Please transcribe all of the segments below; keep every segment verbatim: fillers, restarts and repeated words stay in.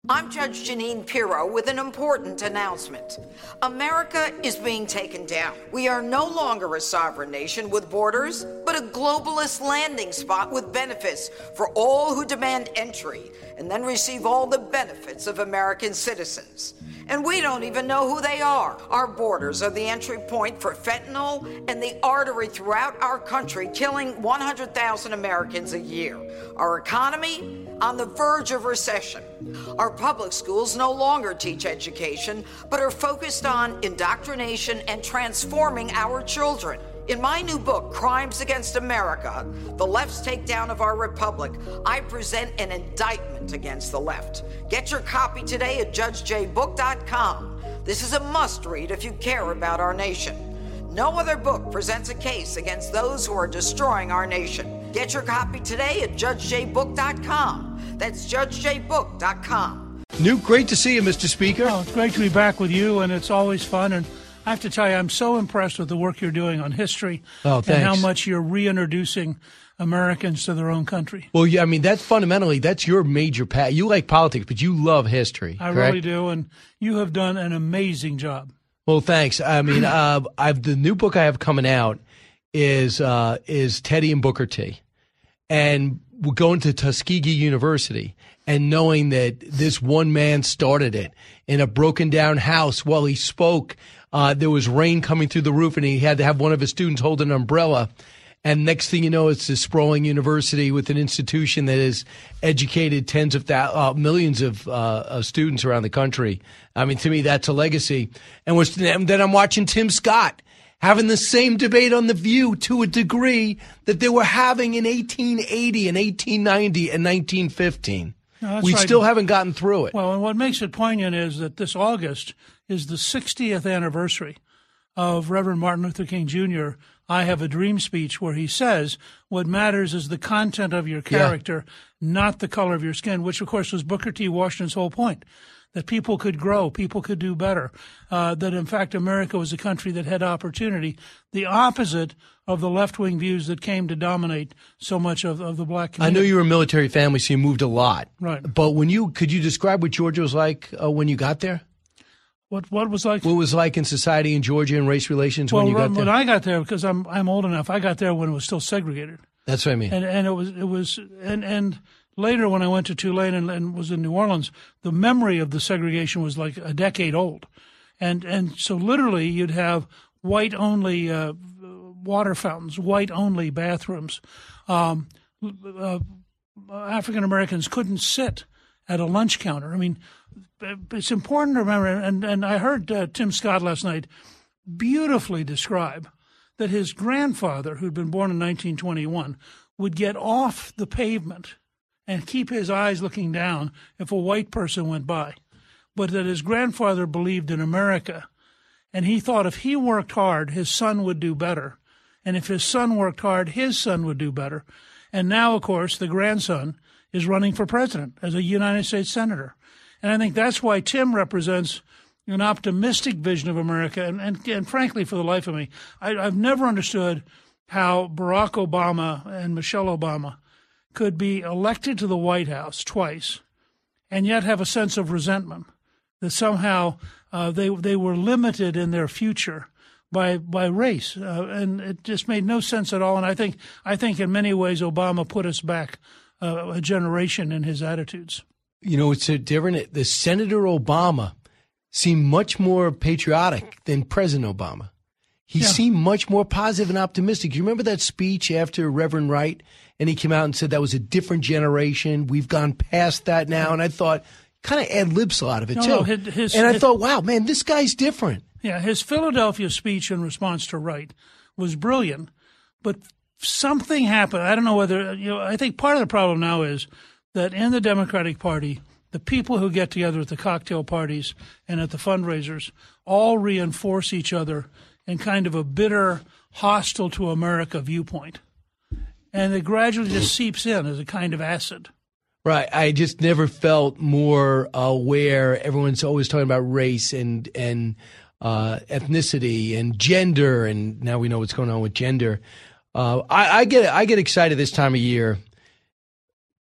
I'm Judge Janine Pirro with an important announcement. America is being taken down. We are no longer a sovereign nation with borders, but a globalist landing spot with benefits for all who demand entry and then receive all the benefits of American citizens. And we don't even know who they are. Our borders are the entry point for fentanyl and the artery throughout our country, killing one hundred thousand Americans a year. Our economy on the verge of recession. Our public schools no longer teach education, but are focused on indoctrination and transforming our children. In my new book, Crimes Against America, The Left's Takedown of Our Republic, I present an indictment against the left. Get your copy today at judge j book dot com. This is a must-read if you care about our nation. No other book presents a case against those who are destroying our nation. Get your copy today at judge j book dot com. That's judge j book dot com. Newt, great to see you, Mister Speaker. Oh, it's great to be back with you, and it's always fun. And I have to tell you, I'm so impressed with the work you're doing on history oh, and how much you're reintroducing Americans to their own country. Well, yeah, I mean, that's fundamentally, that's your major path. You like politics, but you love history. I correct? really do, and you have done an amazing job. Well, thanks. I mean, uh, I've the new book I have coming out is uh, is Teddy and Booker T. And we're going to Tuskegee University and knowing that this one man started it in a broken down house while he spoke. Uh, there was rain coming through the roof and he had to have one of his students hold an umbrella. And next thing you know, it's this sprawling university with an institution that has educated tens of thousands, uh, millions of, uh, of students around the country. I mean, to me, that's a legacy. And, was, and then I'm watching Tim Scott having the same debate on The View to a degree that they were having in eighteen eighty and eighteen ninety and nineteen fifteen. No, we right. still haven't gotten through it. Well, and what makes it poignant is that this August is the sixtieth anniversary of Reverend Martin Luther King Junior I Have a Dream speech, where he says what matters is the content of your character, yeah. not the color of your skin, which, of course, was Booker T. Washington's whole point, that people could grow, people could do better, uh, that, in fact, America was a country that had opportunity, the opposite of the left-wing views that came to dominate so much of, of the black community. I know you were a military family, so you moved a lot. Right. But when you could you describe what Georgia was like uh, when you got there? What what was like? What was like in society in Georgia and race relations well, when you got there? When I got there, because I'm I'm old enough, I got there when it was still segregated. That's what I mean. And and it was it was and and later when I went to Tulane and, and was in New Orleans, the memory of the segregation was like a decade old, and and so literally you'd have white only uh, water fountains, white only bathrooms. Um, uh, African Americans couldn't sit at a lunch counter. I mean, it's important to remember, and, and I heard uh, Tim Scott last night beautifully describe that his grandfather, who'd been born in nineteen twenty-one, would get off the pavement and keep his eyes looking down if a white person went by, but that his grandfather believed in America, and he thought if he worked hard, his son would do better, and if his son worked hard, his son would do better. And now, of course, the grandson is running for president as a United States senator. And I think that's why Tim represents an optimistic vision of America. And, and, and frankly, for the life of me, I, I've never understood how Barack Obama and Michelle Obama could be elected to the White House twice and yet have a sense of resentment that somehow uh, they they were limited in their future by by race. Uh, and it just made no sense at all. And I think I think in many ways Obama put us back uh, a generation in his attitudes. You know, it's a different. The Senator Obama seemed much more patriotic than President Obama. He yeah. seemed much more positive and optimistic. You remember that speech after Reverend Wright? And he came out and said that was a different generation. We've gone past that now. And I thought, kind of ad-libs a lot of it, no, too. No, his, his, and I his, thought, wow, man, this guy's different. Yeah, his Philadelphia speech in response to Wright was brilliant. But something happened. I don't know whether, you know, I think part of the problem now is that in the Democratic Party, the people who get together at the cocktail parties and at the fundraisers all reinforce each other in kind of a bitter, hostile to America viewpoint. And it gradually just seeps in as a kind of acid. Right. I just never felt more aware. Everyone's always talking about race and and uh, ethnicity and gender, and now we know what's going on with gender. Uh, I, I get I get excited this time of year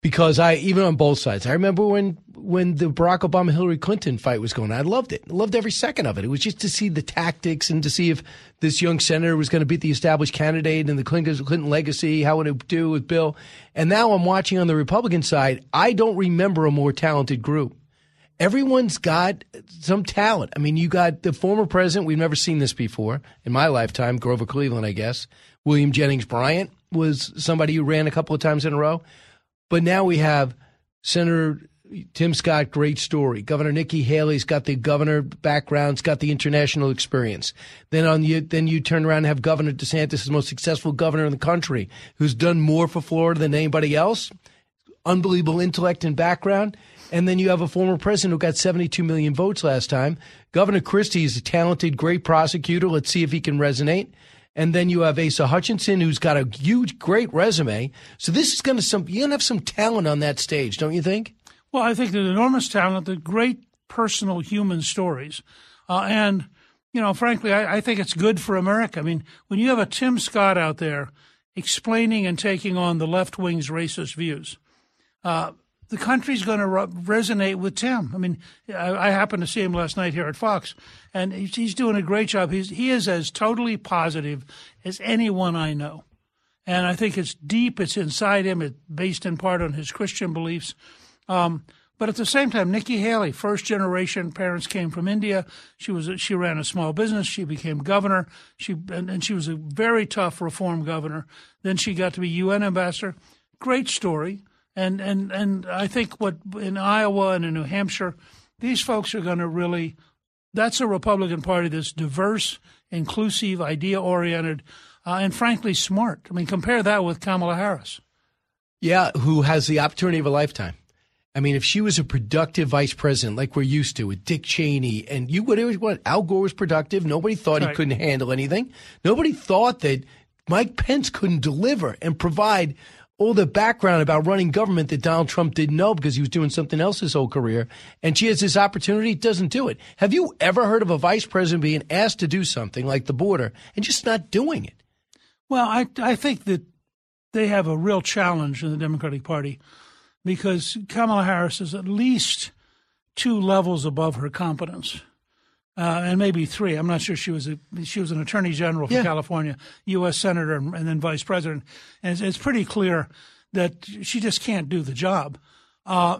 Because I, even on both sides, I remember when, when the Barack Obama Hillary Clinton fight was going on, I loved it. I loved every second of it. It was just to see the tactics and to see if this young senator was going to beat the established candidate and the Clinton, Clinton legacy, how would it do with Bill. And now I'm watching on the Republican side. I don't remember a more talented group. Everyone's got some talent. I mean, you got the former president. We've never seen this before in my lifetime, Grover Cleveland, I guess. William Jennings Bryan was somebody who ran a couple of times in a row. But now we have Senator Tim Scott, great story. Governor Nikki Haley's got the governor background, has got the international experience. Then on you, then you turn around and have Governor DeSantis, the most successful governor in the country, who's done more for Florida than anybody else. Unbelievable intellect and background. And then you have a former president who got seventy-two million votes last time. Governor Christie is a talented, great prosecutor. Let's see if he can resonate. And then you have Asa Hutchinson, who's got a huge, great resume. So this is going to some you're going to have some talent on that stage, don't you think? Well, I think there's enormous talent, the great personal human stories. Uh, and, you know, frankly, I, I think it's good for America. I mean, when you have a Tim Scott out there explaining and taking on the left wing's racist views, uh, the country's going to re- resonate with Tim. I mean, I, I happened to see him last night here at Fox, and he's, he's doing a great job. He's, he is as totally positive as anyone I know. And I think it's deep, it's inside him, it's based in part on his Christian beliefs. Um, but at the same time, Nikki Haley, first generation, parents came from India. She was she ran a small business. She became governor. She and, and she was a very tough reform governor. Then she got to be U N ambassador. Great story. And, and, and I think what in Iowa and in New Hampshire, these folks are going to really, that's a Republican Party that's diverse, inclusive, idea-oriented, uh, and frankly smart. I mean, compare that with Kamala Harris. Yeah, who has the opportunity of a lifetime. I mean, if she was a productive vice president like we're used to with Dick Cheney, and you would what Al Gore was productive. Nobody thought right. he couldn't handle anything. Nobody thought that Mike Pence couldn't deliver and provide all the background about running government that Donald Trump didn't know because he was doing something else his whole career. And she has this opportunity, doesn't do it. Have you ever heard of a vice president being asked to do something like the border and just not doing it? Well, I, I think that they have a real challenge in the Democratic Party because Kamala Harris is at least two levels above her competence. Uh, and maybe three. I'm not sure she was a she was an attorney general for yeah. California, U S senator, and, and then vice president. And it's, it's pretty clear that she just can't do the job. Uh,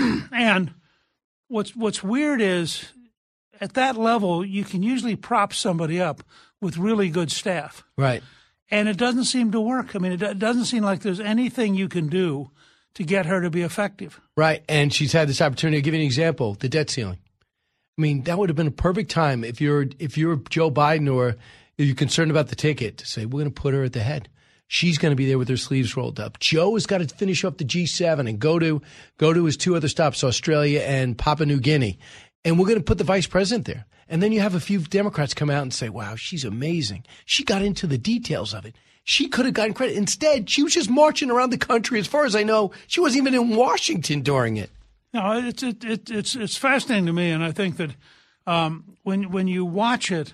and what's what's weird is at that level you can usually prop somebody up with really good staff, right? And it doesn't seem to work. I mean, it, it doesn't seem like there's anything you can do to get her to be effective, right? And she's had this opportunity. I'll give you an example: the debt ceiling. I mean, that would have been a perfect time if you're if you're Joe Biden or if you're concerned about the ticket to say, we're going to put her at the head. She's going to be there with her sleeves rolled up. Joe has got to finish up the G seven and go to go to his two other stops, Australia and Papua New Guinea. And we're going to put the vice president there. And then you have a few Democrats come out and say, wow, she's amazing. She got into the details of it. She could have gotten credit. Instead, she was just marching around the country. As far as I know, she wasn't even in Washington during it. No, it's it, it, it's it's fascinating to me, and I think that um, when when you watch it,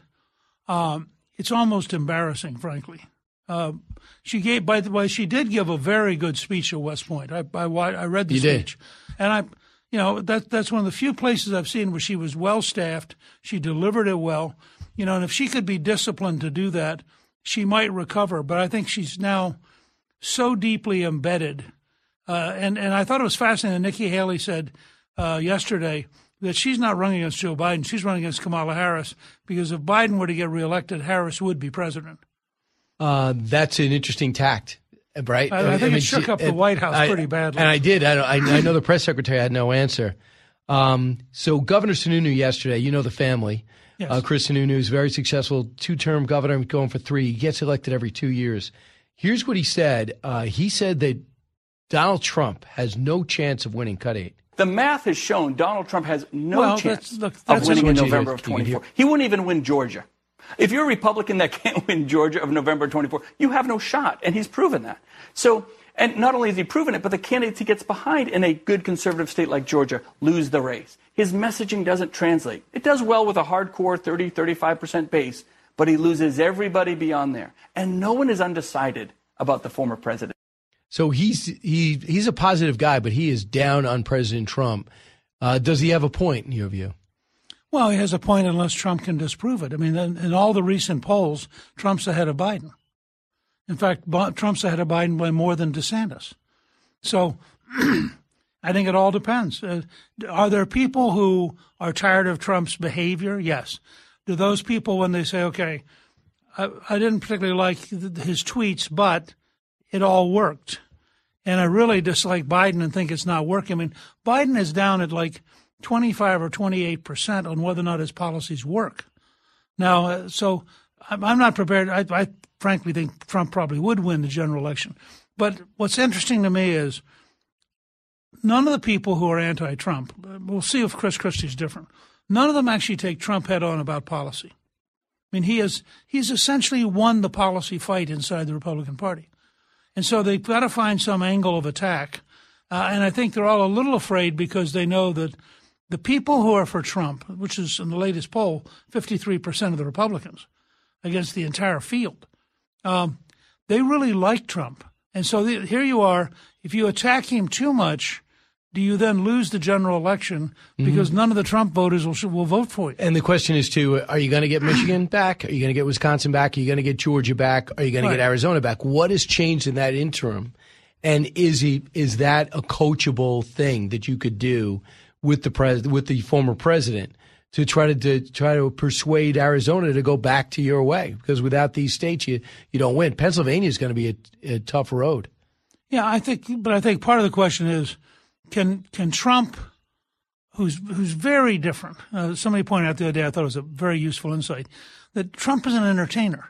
um, it's almost embarrassing, frankly. Uh, she gave, by the way, she did give a very good speech at West Point. I I, I read the you speech, did. and I, you know, that that's one of the few places I've seen where she was well staffed. She delivered it well, you know, and if she could be disciplined to do that, she might recover. But I think she's now so deeply embedded. Uh, and, and I thought it was fascinating. Nikki Haley said uh, yesterday that she's not running against Joe Biden. She's running against Kamala Harris because if Biden were to get reelected, Harris would be president. Uh, that's an interesting tact, right? I, I think I mean, it shook up the White House I, pretty badly. And I did. I, I, I know the press secretary had no answer. Um, so Governor Sununu yesterday, you know the family. Yes. Uh, Chris Sununu is very successful, two-term governor, going for three. He gets elected every two years. Here's what he said. Uh, he said that Donald Trump has no chance of winning cut eight. The math has shown Donald Trump has no well, chance that's, look, that's of winning in November hear, of twenty-four. He wouldn't even win Georgia. If you're a Republican that can't win Georgia of November twenty-fourth, you have no shot, and he's proven that. So, and not only has he proven it, but the candidates he gets behind in a good conservative state like Georgia lose the race. His messaging doesn't translate. It does well with a hardcore thirty, thirty-five percent base, but he loses everybody beyond there. And no one is undecided about the former president. So he's he he's a positive guy, but he is down on President Trump. Uh, does he have a point in your view? Well, he has a point unless Trump can disprove it. I mean, in, in all the recent polls, Trump's ahead of Biden. In fact, Trump's ahead of Biden by more than DeSantis. So I think it all depends. Uh, are there people who are tired of Trump's behavior? Yes. Do those people, when they say, okay, I, I didn't particularly like his tweets, but it all worked, and I really dislike Biden and think it's not working. I mean, Biden is down at like twenty-five or twenty-eight percent on whether or not his policies work. Now, uh, so I'm, I'm not prepared. I, I frankly think Trump probably would win the general election. But what's interesting to me is none of the people who are anti-Trump, we'll see if Chris Christie's different, none of them actually take Trump head on about policy. I mean, he has he's essentially won the policy fight inside the Republican Party. And so they've got to find some angle of attack. Uh, and I think they're all a little afraid because they know that the people who are for Trump, which is in the latest poll, fifty-three percent of the Republicans against the entire field, um, they really like Trump. And so the, here you are. If you attack him too much, do you then lose the general election because mm-hmm. none of the Trump voters will, will vote for you? And the question is, too, are you going to get Michigan back? Are you going to get Wisconsin back? Are you going to get Georgia back? Are you going right. to get Arizona back? What has changed in that interim? And is he is that a coachable thing that you could do with the pres- with the former president to try to, to try to persuade Arizona to go back to your way? Because without these states, you, you don't win. Pennsylvania is going to be a, a tough road. Yeah, I think, but I think part of the question is, Can can Trump, who's who's very different, uh, somebody pointed out the other day, I thought it was a very useful insight, that Trump is an entertainer.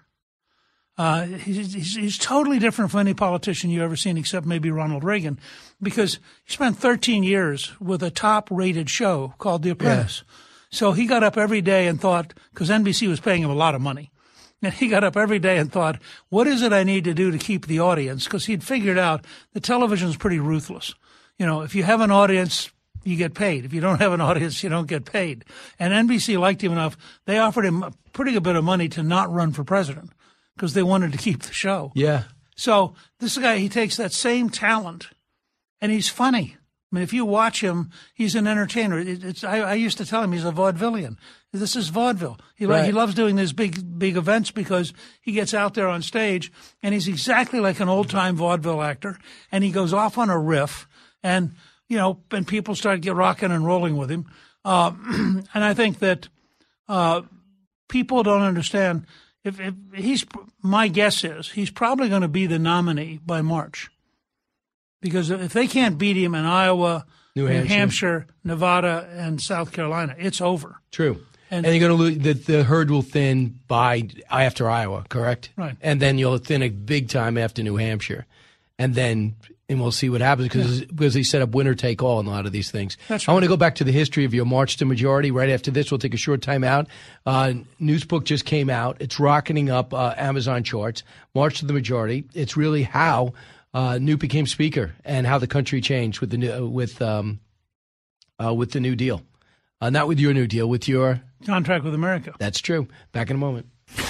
Uh, he's, he's, he's totally different from any politician you've ever seen except maybe Ronald Reagan, because he spent thirteen years with a top-rated show called The Apprentice. Yeah. So he got up every day and thought, because N B C was paying him a lot of money, and he got up every day and thought, what is it I need to do to keep the audience? Because he'd figured out that television is pretty ruthless. You know, if you have an audience, you get paid. If you don't have an audience, you don't get paid. And N B C liked him enough. They offered him a pretty good bit of money to not run for president because they wanted to keep the show. Yeah. So this guy, he takes that same talent, and he's funny. I mean, if you watch him, he's an entertainer. It, it's I, I used to tell him he's a vaudevillian. This is vaudeville. He, right. he loves doing these big, big events because he gets out there on stage, and he's exactly like an old-time vaudeville actor, and he goes off on a riff. And, you know, and people start get rocking and rolling with him. Uh, and I think that uh, people don't understand. If, if he's, my guess is he's probably going to be the nominee by March. Because if they can't beat him in Iowa, New Hampshire, New Hampshire Nevada, and South Carolina, it's over. True. And, and you're going to lose, the, the herd will thin by after Iowa, correct? Right. And then you'll thin it big time after New Hampshire. And then and we'll see what happens because yeah. because they set up winner take all in a lot of these things. That's right. I want to go back to the history of your march to majority. Right after this, we'll take a short time out. Uh, Newsbook just came out. It's rocketing up uh, Amazon charts. March to the Majority. It's really how uh, Newt became speaker and how the country changed with the new, with um, uh, with the New Deal. Uh, not with your New Deal, with your contract with America. That's true. Back in a moment.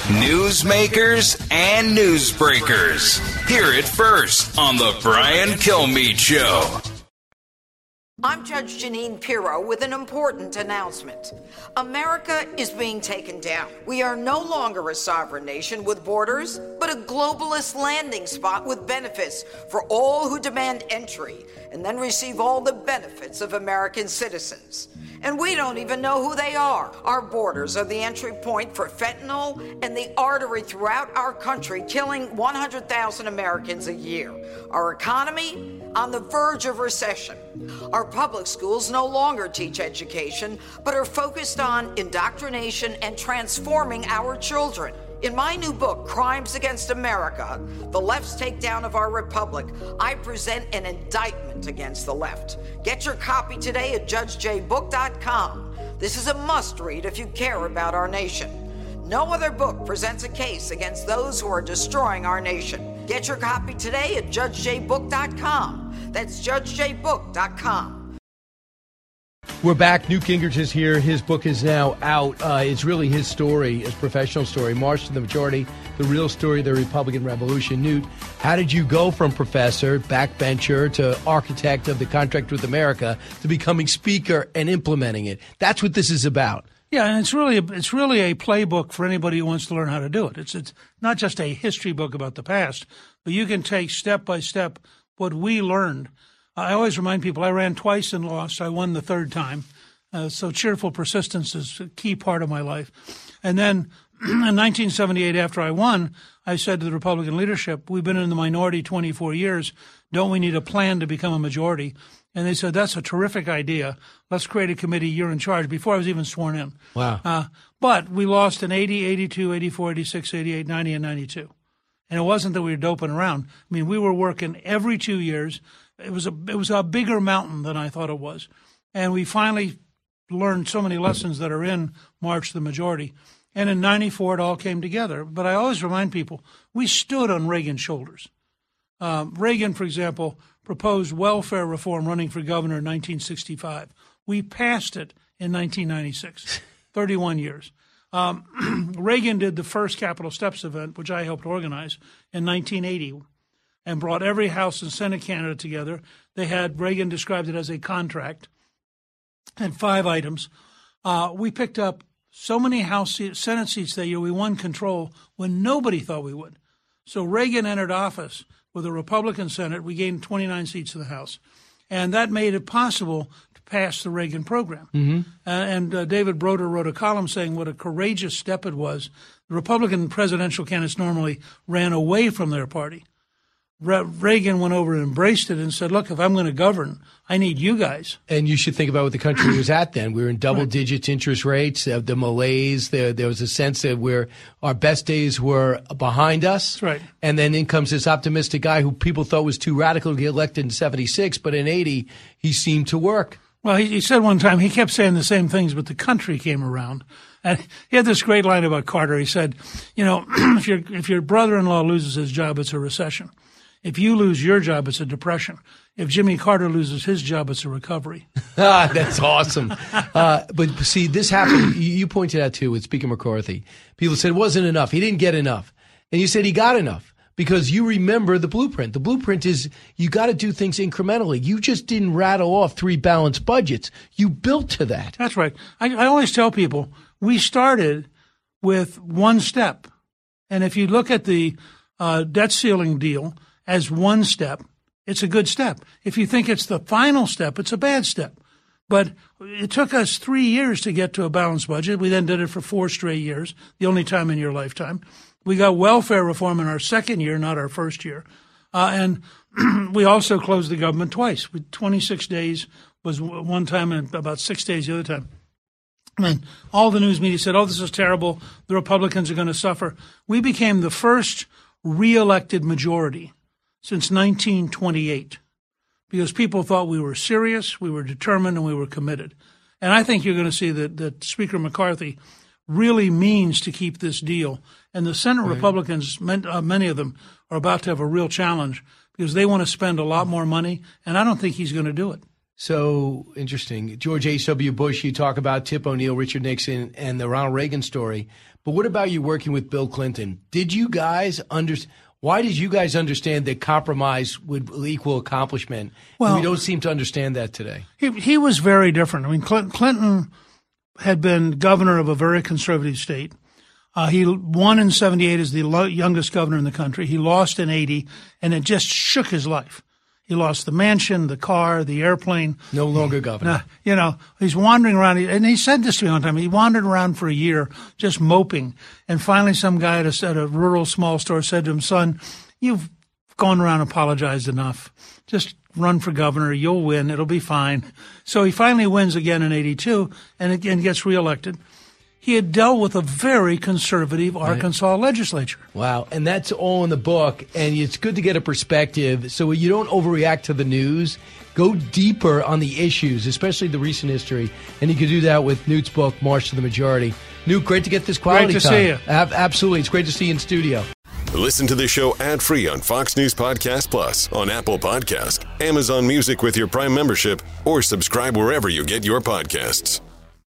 Newsmakers and newsbreakers. Hear it first on the Brian Kilmeade Show. I'm Judge Jeanine Pirro with an important announcement. America is being taken down. We are no longer a sovereign nation with borders, but a globalist landing spot with benefits for all who demand entry and then receive all the benefits of American citizens. And we don't even know who they are. Our borders are the entry point for fentanyl and the artery throughout our country, killing one hundred thousand Americans a year. Our economy on the verge of recession. Our public schools no longer teach education, but are focused on indoctrination and transforming our children. In my new book, Crimes Against America, The Left's Takedown of Our Republic, I present an indictment against the left. Get your copy today at judge j book dot com. This is a must-read if you care about our nation. No other book presents a case against those who are destroying our nation. Get your copy today at judge j book dot com. That's judge j book dot com. We're back. Newt Gingrich is here. His book is now out. Uh, it's really his story, his professional story, March to the Majority, the real story of the Republican Revolution. Newt, how did you go from professor, backbencher, to architect of the Contract with America to becoming speaker and implementing it? That's what this is about. Yeah, and it's really a, it's really a playbook for anybody who wants to learn how to do it. It's it's not just a history book about the past, but you can take step by step what we learned. I always remind people I ran twice and lost. I won the third time. Uh, so cheerful persistence is a key part of my life. And then in nineteen seventy-eight, after I won, I said to the Republican leadership, we've been in the minority twenty-four years. Don't we need a plan to become a majority? And they said, that's a terrific idea. Let's create a committee. You're in charge, before I was even sworn in. Wow. Uh, but we lost in eighty, eighty-two, eighty-four, eighty-six, eighty-eight, ninety, and ninety-two. And it wasn't that we were doping around. I mean, we were working every two years. It was a it was a bigger mountain than I thought it was. And we finally learned so many lessons that are in March to the Majority. And in ninety-four, it all came together. But I always remind people, we stood on Reagan's shoulders. Um, Reagan, for example, proposed welfare reform running for governor in nineteen sixty-five. We passed it in nineteen ninety-six, thirty-one years. Um, Reagan did the first Capitol Steps event, which I helped organize, in nineteen eighty. And brought every House and Senate candidate together. They had, Reagan described it as a contract, and five items. Uh, we picked up so many House seat, Senate seats that year, we won control when nobody thought we would. So Reagan entered office with a Republican Senate. We gained twenty-nine seats in the House. And that made it possible to pass the Reagan program. Mm-hmm. Uh, and uh, David Broder wrote a column saying what a courageous step it was. The Republican presidential candidates normally ran away from their party. Reagan went over and embraced it and said, look, if I'm going to govern, I need you guys. And you should think about what the country was at then. We were in double digits interest rates, uh, the malaise. There, there was a sense that we're, our best days were behind us. That's right. And then in comes this optimistic guy who people thought was too radical to get elected in seventy-six, but in eighty, he seemed to work. Well, he, he said one time, he kept saying the same things, but the country came around. And he had this great line about Carter. He said, you know, if your if your brother-in-law loses his job, it's a recession. If you lose your job, it's a depression. If Jimmy Carter loses his job, it's a recovery. Ah, that's awesome. Uh, but see, this happened. You, you pointed out, too, with Speaker McCarthy. People said it wasn't enough. He didn't get enough. And you said he got enough because you remember the blueprint. The blueprint is you got to do things incrementally. You just didn't rattle off three balanced budgets. You built to that. That's right. I, I always tell people we started with one step. And if you look at the uh, debt ceiling deal as one step, it's a good step. If you think it's the final step, it's a bad step. But it took us three years to get to a balanced budget. We then did it for four straight years, the only time in your lifetime. We got welfare reform in our second year, not our first year. Uh, and we also closed the government twice. With twenty-six days was one time and about six days the other time. I mean, all the news media said, oh, this is terrible. The Republicans are going to suffer. We became the first reelected majority since nineteen twenty-eight, because people thought we were serious, we were determined, and we were committed. And I think you're going to see that, that Speaker McCarthy really means to keep this deal. And the Senate right. Republicans, uh, many of them, are about to have a real challenge because they want to spend a lot more money, and I don't think he's going to do it. So interesting. George H W. Bush, you talk about Tip O'Neill, Richard Nixon, and the Ronald Reagan story. But what about you working with Bill Clinton? Did you guys understand? Why did you guys understand that compromise would equal accomplishment? Well, we don't seem to understand that today. He, he was very different. I mean, Clinton had been governor of a very conservative state. Uh, he won in seventy-eight as the lo- youngest governor in the country. He lost in eighty, and it just shook his life. He lost the mansion, the car, the airplane. No longer governor. Uh, you know, he's wandering around. And he said this to me one time. He wandered around for a year just moping. And finally some guy at a, at a rural small store said to him, son, you've gone around and apologized enough. Just run for governor. You'll win. It'll be fine. So he finally wins again in eighty-two and again gets reelected. He had dealt with a very conservative Arkansas right. legislature. Wow. And that's all in the book. And it's good to get a perspective so you don't overreact to the news. Go deeper on the issues, especially the recent history. And you can do that with Newt's book, March to the Majority. Newt, great to get this quality Great to time. see you. Ab- absolutely. It's great to see you in studio. Listen to the show ad-free on Fox News Podcast Plus, on Apple Podcast, Amazon Music with your Prime membership, or subscribe wherever you get your podcasts.